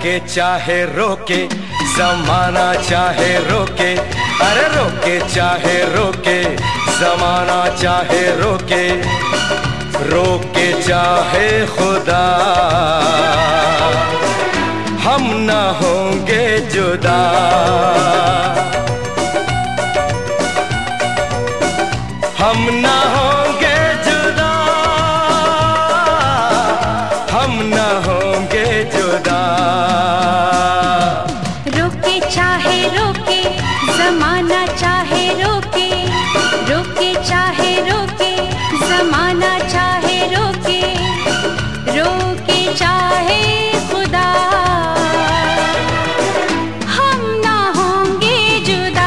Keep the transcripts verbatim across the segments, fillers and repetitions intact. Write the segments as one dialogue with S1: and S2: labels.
S1: रोके चाहे रोके जमाना चाहे रोके, अरे रोके चाहे रोके जमाना चाहे रोके, रोके चाहे खुदा हम न होंगे जुदा। हम न होंगे जुदा, हम न होंगे जुदा।
S2: रोके चाहे रोके जमाना चाहे रोके, रोके चाहे रोके जमाना चाहे रोके, रोके चाहे खुदा हम ना होंगे जुदा।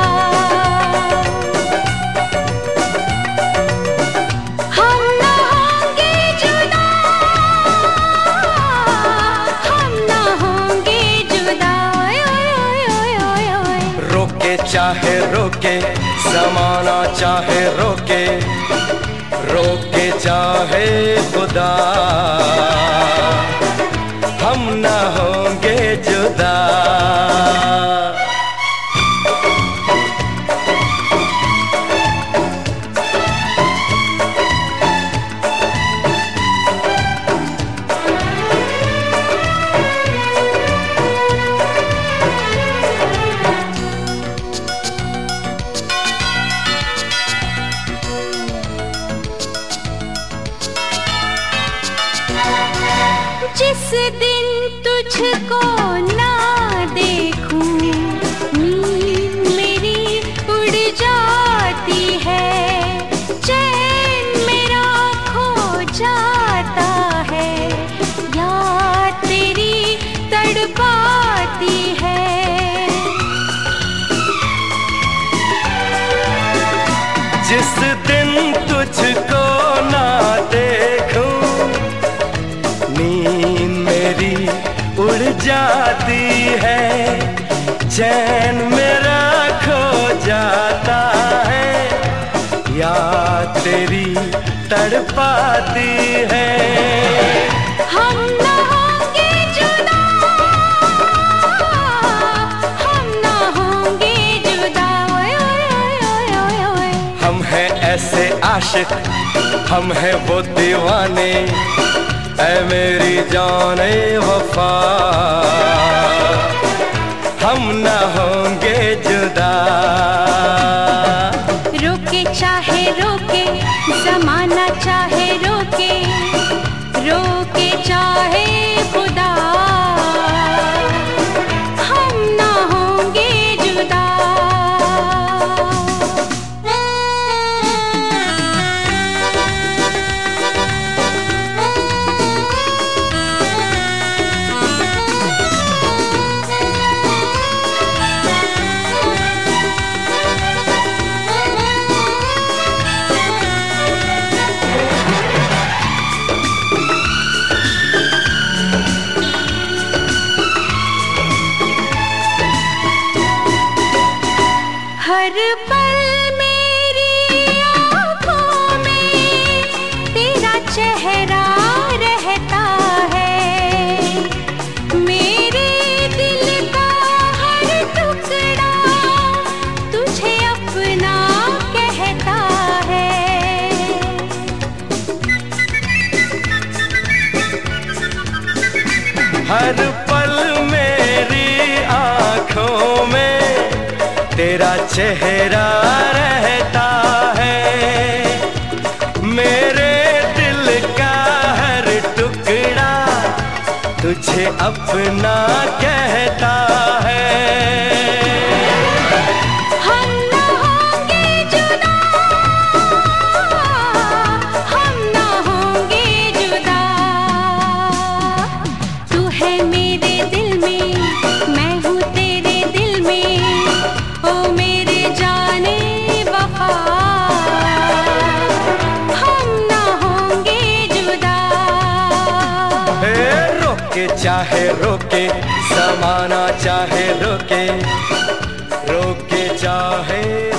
S2: हम ना होंगे जुदा, हम ना होंगे जुदा।
S1: रोके चाहे रोके जमाना चाहे रोके, रोके चाहे खुदा हम न होंगे जुदा।
S2: जिस दिन तुझको ना देखूं नींद मेरी उड़ जाती है, चैन मेरा खो जाता है, याद तेरी तड़पाती है।
S1: जिस दिन तुझको ना देखूं नींद मेरी उड़ जाती है, चैन मेरा खो जाता है, याद तेरी तड़पाती है।
S2: हम ना होंगे जुदा, हम ना होंगे जुदा।
S1: हम हैं ऐसे आशिक, हम हैं वो दीवाने, ऐ मेरी जाने वफा हम न होंगे जुदा।
S2: रोके चाहे रोके जमाना चाहे रोके, रोके चाहे खुदा हम ना होंगे जुदा। हर पल मेरी आँखों में तेरा चेहरा रहता है, मेरे दिल का हर टुकड़ा तुझे अपना कहता है।
S1: हर पल मेरी आँखों में तेरा चेहरा रहता है, मेरे दिल का हर टुकड़ा तुझे अपना कहता है।
S2: हम ना होंगे जुदा, हम ना होंगे जुदा। तू है मेरे दिल में, मैं हूँ तेरे दिल में, ओ मेरे जाने वफा हम ना होंगे जुदा।
S1: हे रोके चाहे रोके जमाना चाहे रोके, रोके चाहे